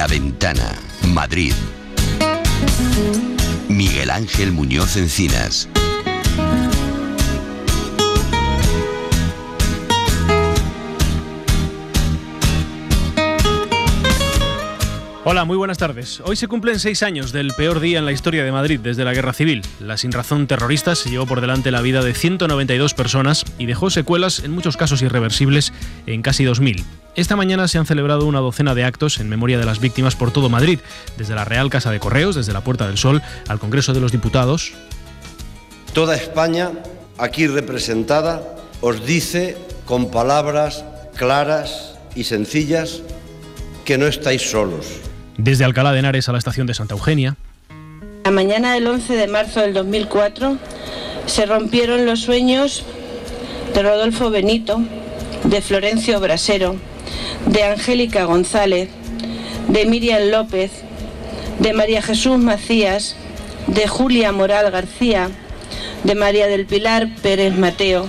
La Ventana, Madrid. Miguel Ángel Muñoz Encinas. Hola, muy buenas tardes. Hoy se cumplen 6 años del peor día en la historia de Madrid desde la Guerra Civil. La sinrazón terrorista se llevó por delante la vida de 192 personas y dejó secuelas, en muchos casos irreversibles, en casi 2.000. Esta mañana se han celebrado una docena de actos en memoria de las víctimas por todo Madrid, desde la Real Casa de Correos, desde la Puerta del Sol, al Congreso de los Diputados. Toda España, aquí representada, os dice con palabras claras y sencillas que no estáis solos. Desde Alcalá de Henares a la estación de Santa Eugenia. La mañana del 11 de marzo del 2004 se rompieron los sueños de Rodolfo Benito, de Florencio Brasero, de Angélica González, de Miriam López, de María Jesús Macías, de Julia Moral García, de María del Pilar Pérez Mateo,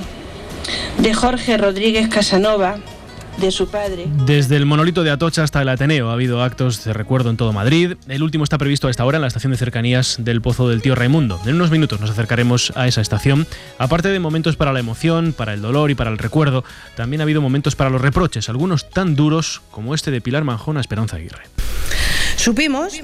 de Jorge Rodríguez Casanova, de su padre. Desde el monolito de Atocha hasta el Ateneo ha habido actos de recuerdo en todo Madrid. El último está previsto a esta hora en la estación de cercanías del Pozo del Tío Raimundo. En unos minutos nos acercaremos a esa estación. Aparte de momentos para la emoción, para el dolor y para el recuerdo, también ha habido momentos para los reproches, algunos tan duros como este de Pilar Manjón a Esperanza Aguirre. Supimos,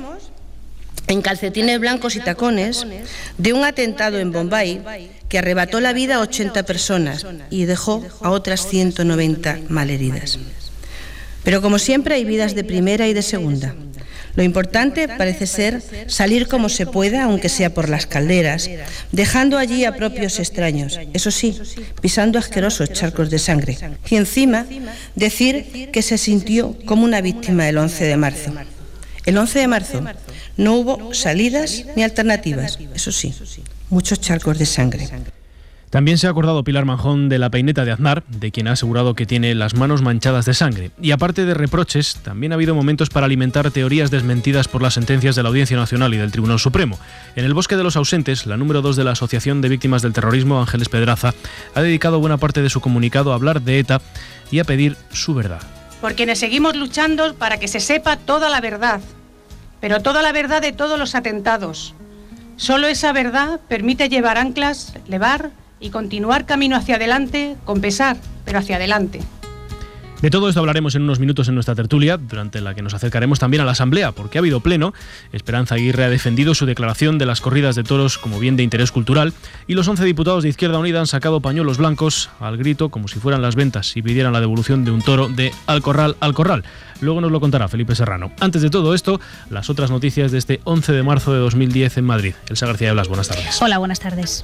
en calcetines blancos y tacones, de un atentado en Bombay que arrebató la vida a 80 personas y dejó a otras 190 malheridas. Pero como siempre hay vidas de primera y de segunda. Lo importante parece ser salir como se pueda, aunque sea por las calderas, dejando allí a propios extraños, eso sí, pisando asquerosos charcos de sangre. Y encima, decir que se sintió como una víctima el 11 de marzo. El 11 de marzo no hubo salidas ni alternativas, eso sí, muchos charcos de sangre. También se ha acordado Pilar Manjón de la peineta de Aznar, de quien ha asegurado que tiene las manos manchadas de sangre. Y aparte de reproches, también ha habido momentos para alimentar teorías desmentidas por las sentencias de la Audiencia Nacional y del Tribunal Supremo. En el Bosque de los Ausentes, la número 2 de la Asociación de Víctimas del Terrorismo, Ángeles Pedraza, ha dedicado buena parte de su comunicado a hablar de ETA y a pedir su verdad. Por quienes seguimos luchando para que se sepa toda la verdad, pero toda la verdad de todos los atentados. Solo esa verdad permite llevar anclas, levar y continuar camino hacia adelante, con pesar, pero hacia adelante. De todo esto hablaremos en unos minutos en nuestra tertulia, durante la que nos acercaremos también a la Asamblea, porque ha habido pleno. Esperanza Aguirre ha defendido su declaración de las corridas de toros como bien de interés cultural y los 11 diputados de Izquierda Unida han sacado pañuelos blancos al grito como si fueran las ventas y pidieran la devolución de un toro de Al Corral al Corral. Luego nos lo contará Felipe Serrano. Antes de todo esto, las otras noticias de este 11 de marzo de 2010 en Madrid. Elsa García de Blas, buenas tardes. Hola, buenas tardes.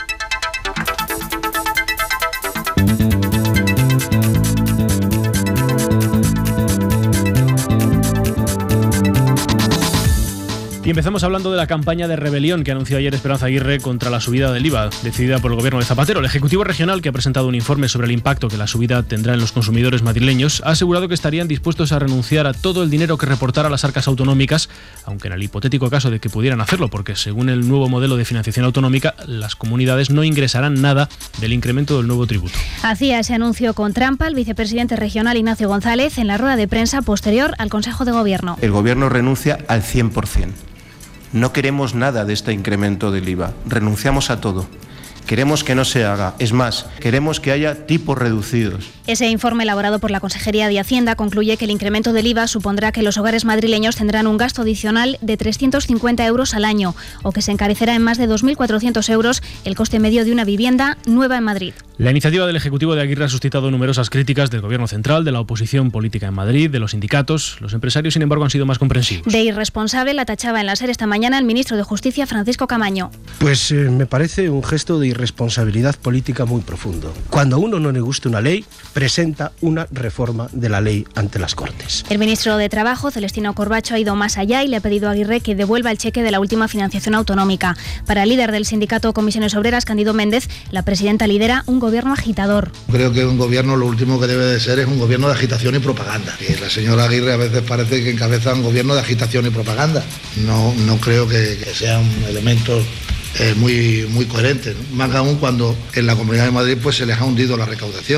Y empezamos hablando de la campaña de rebelión que anunció ayer Esperanza Aguirre contra la subida del IVA decidida por el gobierno de Zapatero. El Ejecutivo Regional, que ha presentado un informe sobre el impacto que la subida tendrá en los consumidores madrileños, ha asegurado que estarían dispuestos a renunciar a todo el dinero que reportara a las arcas autonómicas, aunque en el hipotético caso de que pudieran hacerlo, porque según el nuevo modelo de financiación autonómica, las comunidades no ingresarán nada del incremento del nuevo tributo. Hacía ese anuncio con trampa el vicepresidente regional Ignacio González en la rueda de prensa posterior al Consejo de Gobierno. El Gobierno renuncia al 100%. No queremos nada de este incremento del IVA, renunciamos a todo. Queremos que no se haga, es más, queremos que haya tipos reducidos. Ese informe elaborado por la Consejería de Hacienda concluye que el incremento del IVA supondrá que los hogares madrileños tendrán un gasto adicional de 350 euros al año o que se encarecerá en más de 2.400 euros el coste medio de una vivienda nueva en Madrid. La iniciativa del Ejecutivo de Aguirre ha suscitado numerosas críticas del Gobierno central, de la oposición política en Madrid, de los sindicatos. Los empresarios, sin embargo, han sido más comprensivos. De irresponsable la tachaba en la SER esta mañana el ministro de Justicia, Francisco Camaño. Pues me parece un gesto de irresponsabilidad política muy profundo. Cuando a uno no le gusta una ley, presenta una reforma de la ley ante las Cortes. El ministro de Trabajo, Celestino Corbacho, ha ido más allá y le ha pedido a Aguirre que devuelva el cheque de la última financiación autonómica. Para el líder del sindicato Comisiones Obreras, Cándido Méndez, la presidenta lidera un gobierno agitador. Creo que un gobierno lo último que debe de ser es un gobierno de agitación y propaganda. Y la señora Aguirre a veces parece que encabeza un gobierno de agitación y propaganda. No creo que sean elementos muy coherentes, ¿no? Más aún cuando en la Comunidad de Madrid pues se les ha hundido la recaudación.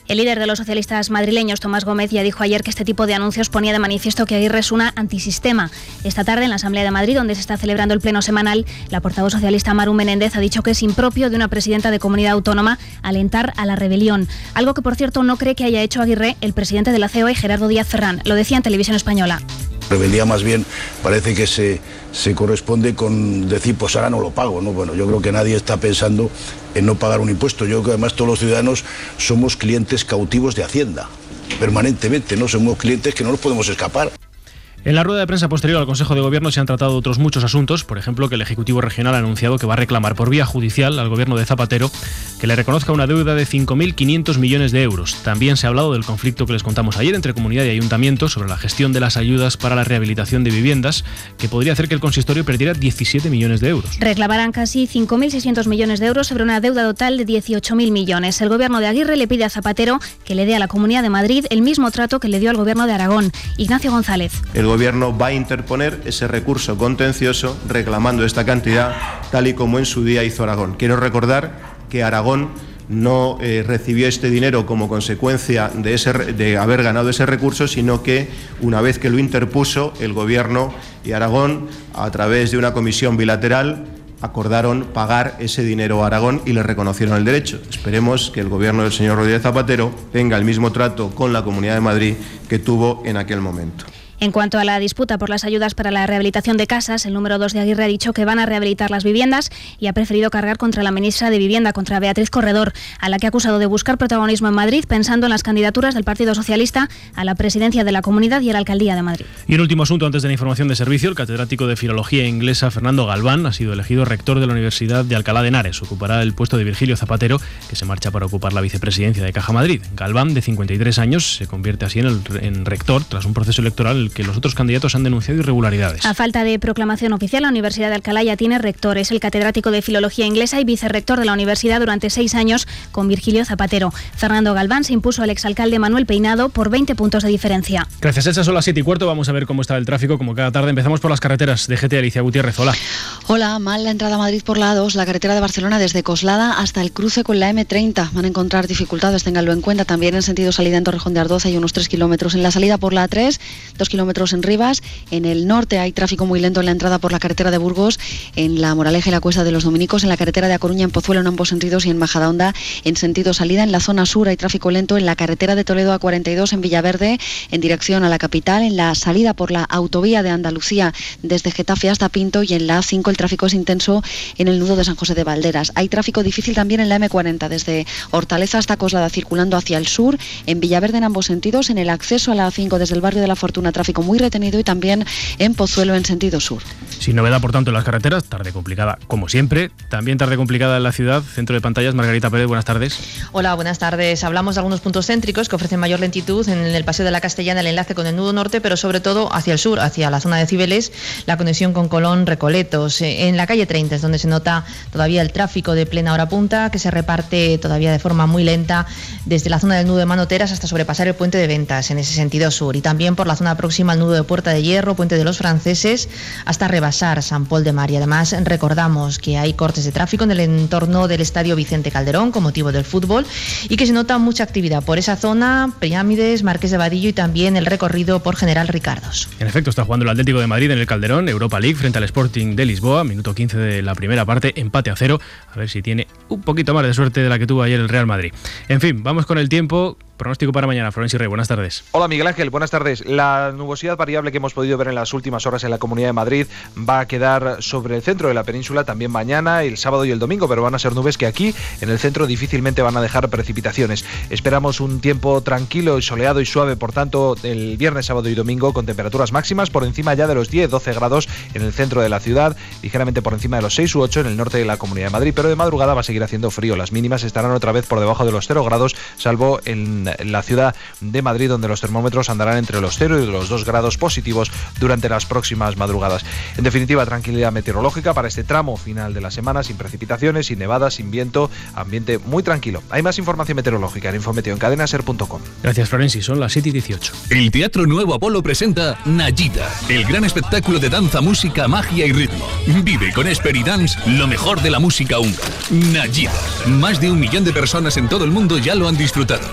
El líder de los socialistas madrileños, Tomás Gómez, ya dijo ayer que este tipo de anuncios ponía de manifiesto que Aguirre es una antisistema. Esta tarde, en la Asamblea de Madrid, donde se está celebrando el pleno semanal, la portavoz socialista Maru Menéndez ha dicho que es impropio de una presidenta de comunidad autónoma alentar a la rebelión. Algo que, por cierto, no cree que haya hecho Aguirre el presidente de la COE, Gerardo Díaz Ferrán. Lo decía en Televisión Española. Rebeldía más bien parece que se corresponde con decir, pues ahora no lo pago, ¿no? Bueno, yo creo que nadie está pensando en no pagar un impuesto. Yo creo que además todos los ciudadanos somos clientes cautivos de Hacienda, permanentemente, ¿no? Somos clientes que no nos podemos escapar. En la rueda de prensa posterior al Consejo de Gobierno se han tratado otros muchos asuntos, por ejemplo, que el Ejecutivo Regional ha anunciado que va a reclamar por vía judicial al Gobierno de Zapatero que le reconozca una deuda de 5.500 millones de euros. También se ha hablado del conflicto que les contamos ayer entre comunidad y ayuntamiento sobre la gestión de las ayudas para la rehabilitación de viviendas, que podría hacer que el consistorio perdiera 17 millones de euros. Reclamarán casi 5.600 millones de euros sobre una deuda total de 18.000 millones. El Gobierno de Aguirre le pide a Zapatero que le dé a la Comunidad de Madrid el mismo trato que le dio al Gobierno de Aragón. Ignacio González. El Gobierno va a interponer ese recurso contencioso reclamando esta cantidad, tal y como en su día hizo Aragón. Quiero recordar que Aragón no recibió este dinero como consecuencia de haber ganado ese recurso, sino que una vez que lo interpuso el Gobierno y Aragón, a través de una comisión bilateral, acordaron pagar ese dinero a Aragón y le reconocieron el derecho. Esperemos que el Gobierno del señor Rodríguez Zapatero tenga el mismo trato con la Comunidad de Madrid que tuvo en aquel momento. En cuanto a la disputa por las ayudas para la rehabilitación de casas, el número 2 de Aguirre ha dicho que van a rehabilitar las viviendas y ha preferido cargar contra la ministra de Vivienda, contra Beatriz Corredor, a la que ha acusado de buscar protagonismo en Madrid pensando en las candidaturas del Partido Socialista a la presidencia de la Comunidad y a la Alcaldía de Madrid. Y un último asunto antes de la información de servicio. El catedrático de Filología Inglesa Fernando Galván ha sido elegido rector de la Universidad de Alcalá de Henares. Ocupará el puesto de Virgilio Zapatero, que se marcha para ocupar la vicepresidencia de Caja Madrid. Galván, de 53 años, se convierte así en rector tras un proceso electoral en el que los otros candidatos han denunciado irregularidades. A falta de proclamación oficial, la Universidad de Alcalá ya tiene rector. Es el catedrático de Filología Inglesa y vicerrector de la universidad durante 6 años con Virgilio Zapatero. Fernando Galván se impuso al exalcalde Manuel Peinado por 20 puntos de diferencia. Gracias, Elsa. Son las 7:15. Vamos a ver cómo está el tráfico, como cada tarde. Empezamos por las carreteras de GT. Alicia Gutiérrez, hola. Hola, mal la entrada a Madrid por la A2, la carretera de Barcelona desde Coslada hasta el cruce con la M30. Van a encontrar dificultades, ténganlo en cuenta. También en sentido salida en Torrejón de Ardoz hay unos 3 kilómetros en la salida por la A3, 2 kilómetros en Rivas. En el norte hay tráfico muy lento en la entrada por la carretera de Burgos, en la Moraleja y la Cuesta de los Dominicos, en la carretera de A Coruña, en Pozuelo en ambos sentidos y en Majadahonda en sentido salida. En la zona sur hay tráfico lento en la carretera de Toledo A42 en Villaverde en dirección a la capital, en la salida por la autovía de Andalucía desde Getafe hasta Pinto, y en la A5 el tráfico es intenso en el nudo de San José de Valderas. Hay tráfico difícil también en la M40 desde Hortaleza hasta Coslada circulando hacia el sur, en Villaverde en ambos sentidos, en el acceso a la A5 desde el barrio de la Fortuna tráfico muy retenido, y también en Pozuelo en sentido sur. Sin novedad, por tanto, en las carreteras, tarde complicada como siempre. También tarde complicada en la ciudad. Centro de pantallas, Margarita Pérez, buenas tardes. Hola, buenas tardes. Hablamos de algunos puntos céntricos que ofrecen mayor lentitud en el Paseo de la Castellana, el enlace con el nudo norte, pero sobre todo hacia el sur, hacia la zona de Cibeles, la conexión con Colón, Recoletos. En la calle 30 es donde se nota todavía el tráfico de plena hora punta, que se reparte todavía de forma muy lenta desde la zona del nudo de Manoteras hasta sobrepasar el puente de Ventas en ese sentido sur, y también por la zona próxima al nudo de Puerta de Hierro, Puente de los Franceses, hasta rebasar San Pol de Mar. Y además recordamos que hay cortes de tráfico en el entorno del Estadio Vicente Calderón con motivo del fútbol, y que se nota mucha actividad por esa zona, Pirámides, Marqués de Vadillo, y también el recorrido por General Ricardos. En efecto, está jugando el Atlético de Madrid en el Calderón, Europa League, frente al Sporting de Lisboa, minuto 15 de la primera parte, empate a 0, a ver si tiene un poquito más de suerte de la que tuvo ayer el Real Madrid. En fin, vamos con el tiempo. Pronóstico para mañana, Florencio Rey, buenas tardes. Hola Miguel Ángel, buenas tardes. La nubosidad variable que hemos podido ver en las últimas horas en la Comunidad de Madrid va a quedar sobre el centro de la península también mañana, el sábado y el domingo, pero van a ser nubes que aquí en el centro difícilmente van a dejar precipitaciones. Esperamos un tiempo tranquilo y soleado y suave, por tanto, el viernes, sábado y domingo, con temperaturas máximas por encima ya de los 10-12 grados en el centro de la ciudad, ligeramente por encima de los 6 u 8 en el norte de la Comunidad de Madrid, pero de madrugada va a seguir haciendo frío. Las mínimas estarán otra vez por debajo de los 0 grados, salvo en la ciudad de Madrid, donde los termómetros andarán entre los 0 y los 2 grados positivos durante las próximas madrugadas. En definitiva, tranquilidad meteorológica para este tramo final de la semana, sin precipitaciones, sin nevadas, sin viento, ambiente muy tranquilo. Hay más información meteorológica en Infometeo en cadenaser.com. Gracias, Florenci, son las 7:18. El Teatro Nuevo Apolo presenta Nayita, el gran espectáculo de danza, música, magia y ritmo. Vive con Esper y Dance lo mejor de la música húngara. Nayita, más de 1 millón de personas en todo el mundo ya lo han disfrutado. Desde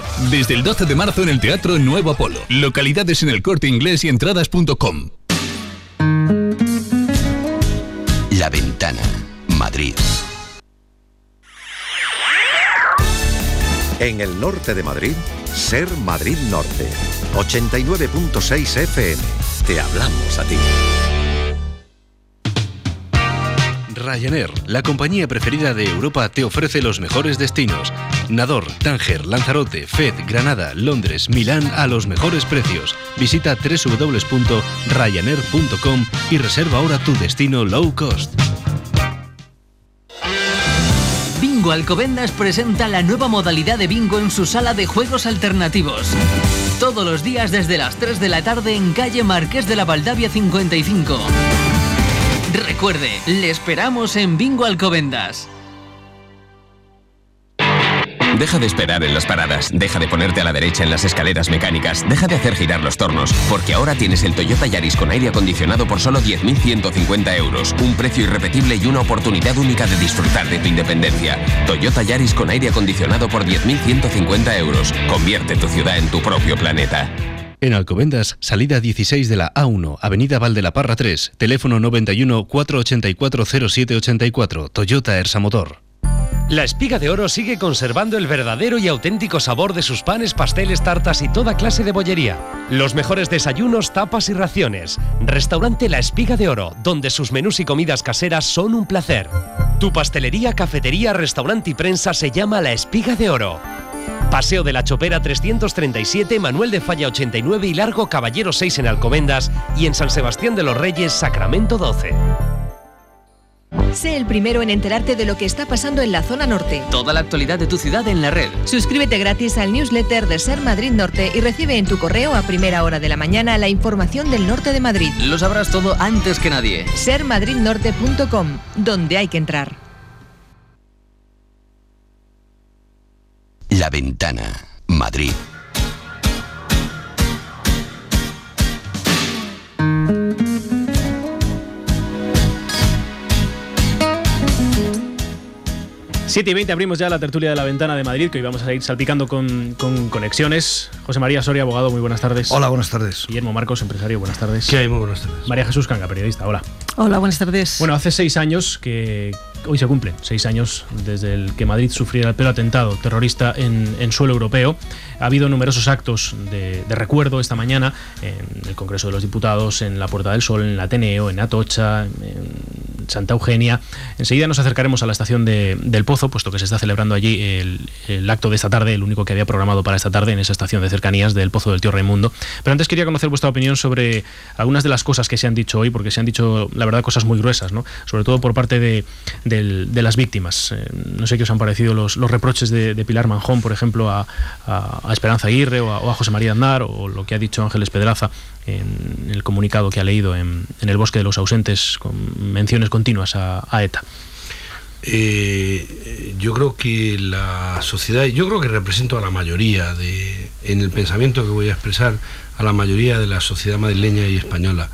Desde el 12 de marzo en el Teatro Nuevo Apolo. Localidades en el Corte Inglés y entradas.com. La Ventana, Madrid. En el norte de Madrid, Ser Madrid Norte. 89.6 FM. Te hablamos a ti. Ryanair, la compañía preferida de Europa, te ofrece los mejores destinos. Nador, Tánger, Lanzarote, Fez, Granada, Londres, Milán a los mejores precios. Visita www.ryanair.com y reserva ahora tu destino low cost. Bingo Alcobendas presenta la nueva modalidad de bingo en su sala de juegos alternativos. Todos los días desde las 3 de la tarde en calle Marqués de la Valdavia 55. Recuerde, le esperamos en Bingo Alcobendas. Deja de esperar en las paradas, deja de ponerte a la derecha en las escaleras mecánicas, deja de hacer girar los tornos, porque ahora tienes el Toyota Yaris con aire acondicionado por solo 10.150 euros. Un precio irrepetible y una oportunidad única de disfrutar de tu independencia. Toyota Yaris con aire acondicionado por 10.150 euros. Convierte tu ciudad en tu propio planeta. En Alcobendas, salida 16 de la A1, Avenida Valdelaparra 3, teléfono 91 484 0784, Toyota Ersa Motor. La Espiga de Oro sigue conservando el verdadero y auténtico sabor de sus panes, pasteles, tartas y toda clase de bollería. Los mejores desayunos, tapas y raciones. Restaurante La Espiga de Oro, donde sus menús y comidas caseras son un placer. Tu pastelería, cafetería, restaurante y prensa se llama La Espiga de Oro. Paseo de la Chopera 337, Manuel de Falla 89 y Largo Caballero 6 en Alcobendas y en San Sebastián de los Reyes, Sacramento 12. Sé el primero en enterarte de lo que está pasando en la zona norte. Toda la actualidad de tu ciudad en la red. Suscríbete gratis al newsletter de Ser Madrid Norte y recibe en tu correo a primera hora de la mañana la información del norte de Madrid. Lo sabrás todo antes que nadie. sermadridnorte.com, donde hay que entrar. La Ventana, Madrid. Siete y 20 abrimos ya la tertulia de La Ventana de Madrid, que hoy vamos a ir salpicando con conexiones. José María Soria, abogado, muy buenas tardes. Hola, buenas tardes. Guillermo Marcos, empresario, buenas tardes. ¿Qué hay? Muy buenas tardes. María Jesús Canga, periodista, hola. Hola, buenas tardes. Bueno, hace 6 años que hoy se cumplen 6 años desde el que Madrid sufriera el peor atentado terrorista en suelo europeo. Ha habido numerosos actos de recuerdo esta mañana en el Congreso de los Diputados, en la Puerta del Sol, en el Ateneo, en Atocha, en Santa Eugenia. Enseguida nos acercaremos a la estación del Pozo, puesto que se está celebrando allí el acto de esta tarde, el único que había programado para esta tarde en esa estación de cercanías del Pozo del Tío Raimundo. Pero antes quería conocer vuestra opinión sobre algunas de las cosas que se han dicho hoy, porque se han dicho, la verdad, cosas muy gruesas, ¿no? Sobre todo por parte de las víctimas. No sé qué os han parecido los reproches de Pilar Manjón, por ejemplo, a Esperanza Aguirre o a José María Aznar, o lo que ha dicho Ángeles Pedraza en el comunicado que ha leído en El Bosque de los Ausentes, con menciones continuas a ETA. Yo creo que la sociedad, yo creo que represento a la mayoría en el pensamiento que voy a expresar, a la mayoría de la sociedad madrileña y española.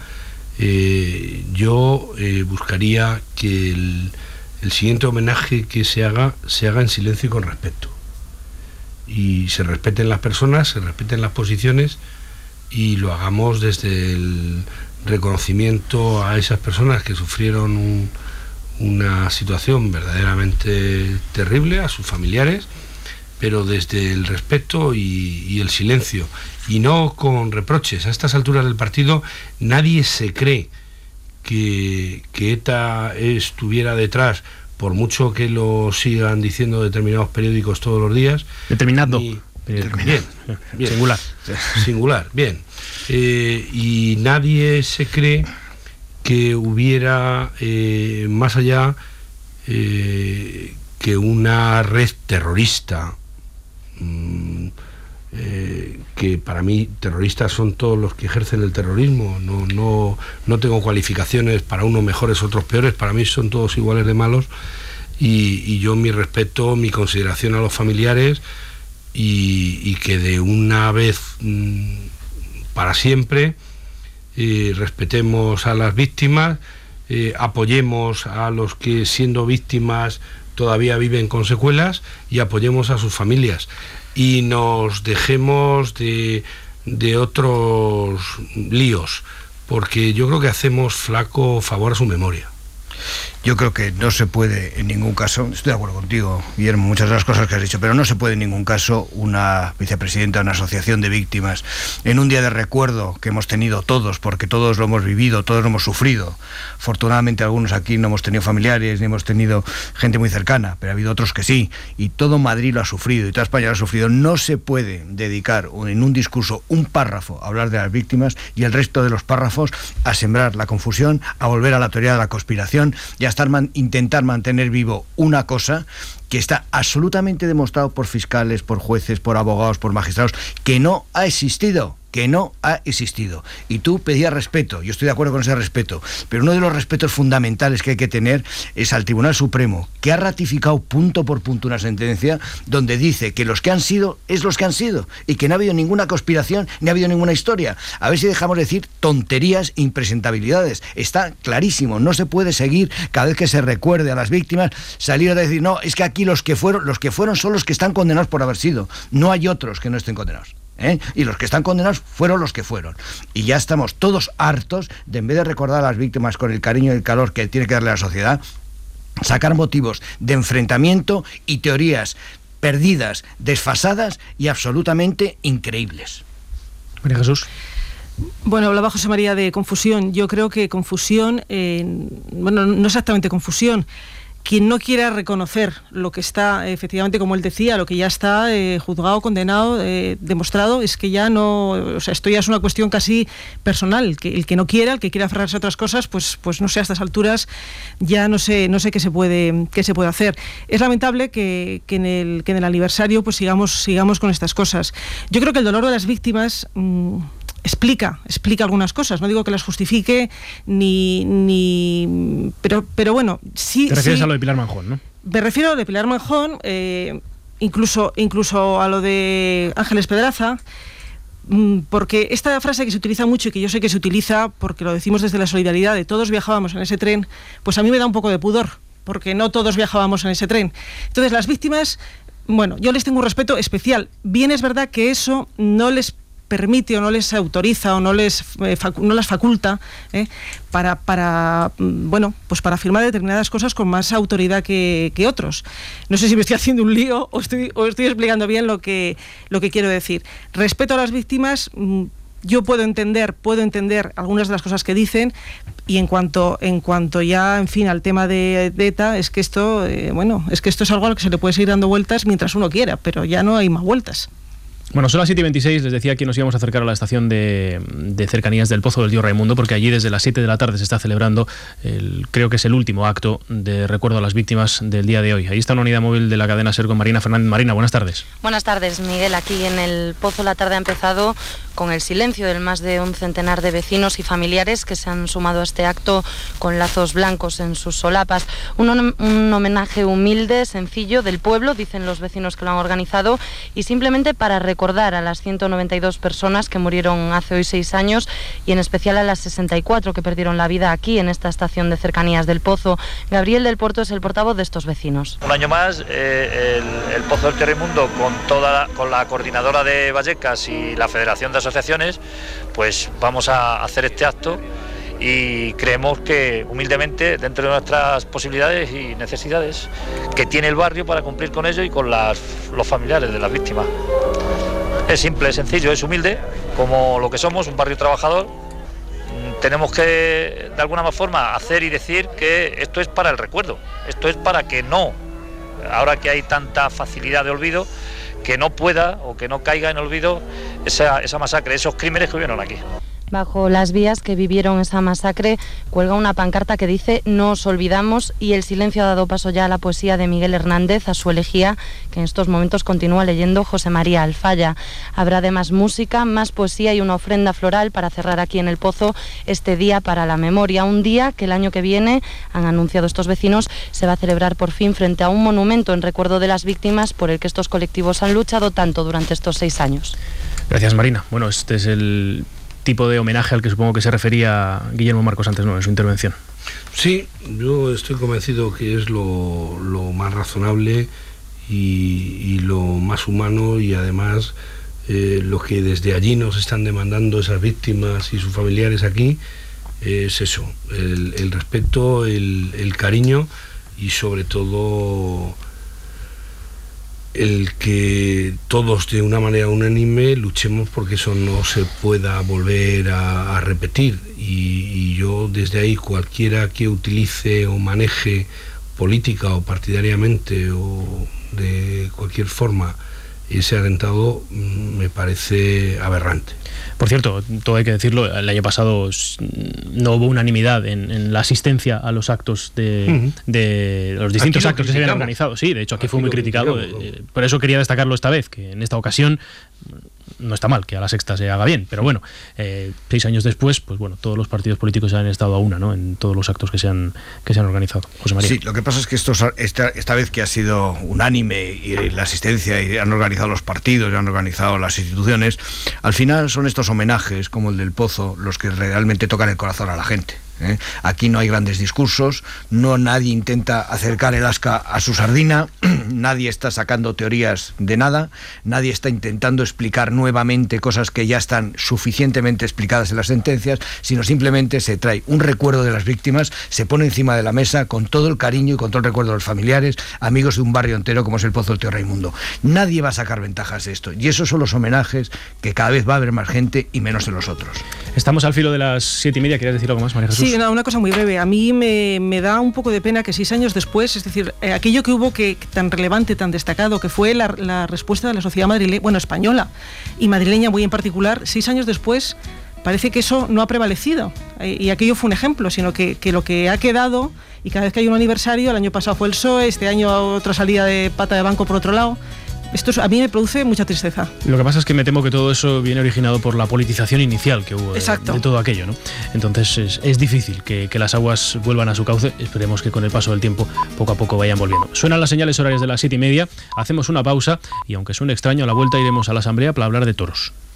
Yo buscaría que el siguiente homenaje que se haga en silencio y con respeto. Y se respeten las personas, se respeten las posiciones y lo hagamos desde el reconocimiento a esas personas que sufrieron una situación verdaderamente terrible, a sus familiares, pero desde el respeto y el silencio, y no con reproches. A estas alturas del partido nadie se cree que ETA estuviera detrás, por mucho que lo sigan diciendo determinados periódicos todos los días. Determinado. Bien. Singular, bien. Y nadie se cree que hubiera más allá que una red terrorista, que para mí terroristas son todos los que ejercen el terrorismo. No tengo cualificaciones, para unos mejores, otros peores, para mí son todos iguales de malos, y yo mi respeto, mi consideración a los familiares, y que de una vez para siempre respetemos a las víctimas, apoyemos a los que siendo víctimas todavía viven con secuelas y apoyemos a sus familias. y nos dejemos de otros líos, porque yo creo que hacemos flaco favor a su memoria. Yo creo que no se puede en ningún caso, estoy de acuerdo contigo, Guillermo, muchas de las cosas que has dicho, pero no se puede en ningún caso una vicepresidenta de una asociación de víctimas, en un día de recuerdo que hemos tenido todos, porque todos lo hemos vivido, todos lo hemos sufrido. Afortunadamente algunos aquí no hemos tenido familiares, ni hemos tenido gente muy cercana, pero ha habido otros que sí, y todo Madrid lo ha sufrido, y toda España lo ha sufrido. No se puede dedicar en un discurso un párrafo a hablar de las víctimas y el resto de los párrafos a sembrar la confusión, a volver a la teoría de la conspiración y a intentar mantener vivo una cosa que está absolutamente demostrado por fiscales, por jueces, por abogados, por magistrados, que no ha existido. Y tú pedías respeto, yo estoy de acuerdo con ese respeto, pero uno de los respetos fundamentales que hay que tener es al Tribunal Supremo, que ha ratificado punto por punto una sentencia donde dice que los que han sido es los que han sido, y que no ha habido ninguna conspiración, ni ha habido ninguna historia. A ver si dejamos de decir tonterías e impresentabilidades. Está clarísimo, no se puede seguir cada vez que se recuerde a las víctimas salir a decir, no, es que aquí los que fueron son los que están condenados por haber sido, no hay otros que no estén condenados. Y los que están condenados fueron los que fueron, y ya estamos todos hartos de, en vez de recordar a las víctimas con el cariño y el calor que tiene que darle a la sociedad, sacar motivos de enfrentamiento y teorías perdidas, desfasadas y absolutamente increíbles. María Jesús. Bueno, hablaba José María de confusión. Yo creo que confusión, bueno, no exactamente confusión. Quien no quiera reconocer lo que está, efectivamente, como él decía, lo que ya está juzgado, condenado, demostrado, es que ya no, o sea, esto ya es una cuestión casi personal. El que no quiera, el que quiera aferrarse a otras cosas, pues no sé, a estas alturas ya no sé qué se puede hacer. Es lamentable que en el aniversario pues sigamos con estas cosas. Yo creo que el dolor de las víctimas explica algunas cosas, no digo que las justifique pero bueno, sí. Te refieres a lo de Pilar Manjón, ¿no? Me refiero a lo de Pilar Manjón, incluso a lo de Ángeles Pedraza, porque esta frase que se utiliza mucho y que yo sé que se utiliza porque lo decimos desde la solidaridad de todos viajábamos en ese tren, pues a mí me da un poco de pudor, porque no todos viajábamos en ese tren. Entonces las víctimas, bueno, yo les tengo un respeto especial. Bien es verdad que eso no les permite o no les autoriza o no las faculta para afirmar determinadas cosas con más autoridad que otros. No sé si me estoy haciendo un lío o estoy explicando bien lo que quiero decir. Respeto a las víctimas. Yo puedo entender algunas de las cosas que dicen, y en cuanto ya, en fin, al tema de ETA, es que esto es algo al que se le puede seguir dando vueltas mientras uno quiera, pero ya no hay más vueltas. Bueno, son las 7:26, les decía que nos íbamos a acercar a la estación de cercanías del Pozo del Tío Raimundo, porque allí desde las 7 de la tarde se está celebrando, creo que es el último acto de recuerdo a las víctimas del día de hoy. Ahí está una unidad móvil de la cadena SER con Marina Fernández. Marina, buenas tardes. Buenas tardes, Miguel. Aquí en el Pozo la tarde ha empezado con el silencio del más de un centenar de vecinos y familiares que se han sumado a este acto con lazos blancos en sus solapas. Un homenaje humilde, sencillo, del pueblo, dicen los vecinos que lo han organizado, y simplemente para recordar a las 192 personas que murieron hace hoy 6 años, y en especial a las 64 que perdieron la vida aquí en esta estación de cercanías del Pozo. Gabriel del Puerto es el portavoz de estos vecinos. Un año más, el Pozo del Tío Raimundo, con la coordinadora de Vallecas y la Federación de Asociaciones, pues vamos a hacer este acto, y creemos que humildemente, dentro de nuestras posibilidades y necesidades que tiene el barrio, para cumplir con ello y con los familiares de las víctimas. Es simple, es sencillo, es humilde, como lo que somos, un barrio trabajador. Tenemos que, de alguna forma, hacer y decir que esto es para el recuerdo, esto es para que no, ahora que hay tanta facilidad de olvido, que no pueda o que no caiga en olvido esa masacre, esos crímenes que hubieron aquí. Bajo las vías que vivieron esa masacre cuelga una pancarta que dice "No os olvidamos", y el silencio ha dado paso ya a la poesía de Miguel Hernández, a su elegía, que en estos momentos continúa leyendo José María Alfaya. Habrá además música, más poesía y una ofrenda floral para cerrar aquí en el Pozo este día para la memoria, un día que el año que viene, han anunciado estos vecinos, se va a celebrar por fin frente a un monumento en recuerdo de las víctimas por el que estos colectivos han luchado tanto durante estos 6 años. Gracias, Marina. Bueno, este es el tipo de homenaje al que supongo que se refería Guillermo Marcos antes, ¿no?, en su intervención. Sí, yo estoy convencido que es lo más razonable y lo más humano, y además lo que desde allí nos están demandando esas víctimas y sus familiares aquí es eso, el respeto, el cariño y sobre todo el que todos de una manera unánime luchemos porque eso no se pueda volver a repetir, y yo desde ahí, cualquiera que utilice o maneje política o partidariamente o de cualquier forma ese atentado, me parece aberrante. Por cierto, todo hay que decirlo, el año pasado no hubo unanimidad en la asistencia a los actos de los distintos actos que se habían organizado. Sí, de hecho aquí fue muy criticado. Por eso quería destacarlo esta vez, que en esta ocasión no está mal que a la sexta se haga bien, pero bueno, 6 años después, pues bueno, todos los partidos políticos han estado a una, ¿no?, en todos los actos que se han organizado. José María. Sí, lo que pasa es que esta vez que ha sido unánime y la asistencia, y han organizado los partidos y han organizado las instituciones, al final son estos homenajes como el del Pozo los que realmente tocan el corazón a la gente. Aquí no hay grandes discursos, nadie intenta acercar el asca a su sardina, nadie está sacando teorías de nada, nadie está intentando explicar nuevamente cosas que ya están suficientemente explicadas en las sentencias, sino simplemente se trae un recuerdo de las víctimas, se pone encima de la mesa con todo el cariño y con todo el recuerdo de los familiares, amigos de un barrio entero como es el Pozo del Tío Raimundo. Nadie va a sacar ventajas de esto, y esos son los homenajes que cada vez va a haber más gente y menos de los otros. Estamos al filo de las 7:30, ¿querías decir algo más, María Jesús? Sí, una cosa muy breve. A mí me da un poco de pena que 6 años después, es decir, aquello que hubo tan relevante, tan destacado, que fue la respuesta de la sociedad madrileña, española y madrileña muy en particular, 6 años después parece que eso no ha prevalecido. Y aquello fue un ejemplo, sino que lo que ha quedado, y cada vez que hay un aniversario, el año pasado fue el PSOE, este año otra salida de pata de banco por otro lado. Esto a mí me produce mucha tristeza. Lo que pasa es que me temo que todo eso viene originado por la politización inicial que hubo de todo aquello, ¿no? Entonces es difícil que las aguas vuelvan a su cauce. Esperemos que con el paso del tiempo poco a poco vayan volviendo. Suenan las señales horarias de las 7:30, hacemos una pausa y aunque suene extraño, a la vuelta iremos a la asamblea para hablar de toros.